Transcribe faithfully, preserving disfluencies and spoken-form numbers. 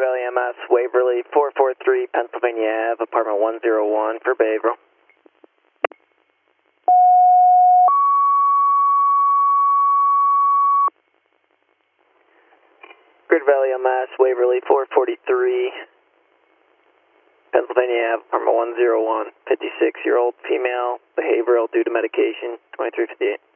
Valley M S, Waverly, four four three Pennsylvania Ave, apartment one oh one for behavioral. Grid Valley M S, Waverly, four forty-three Pennsylvania Ave, apartment one oh one, fifty-six-year-old female, behavioral due to medication, twenty-three fifty-eight.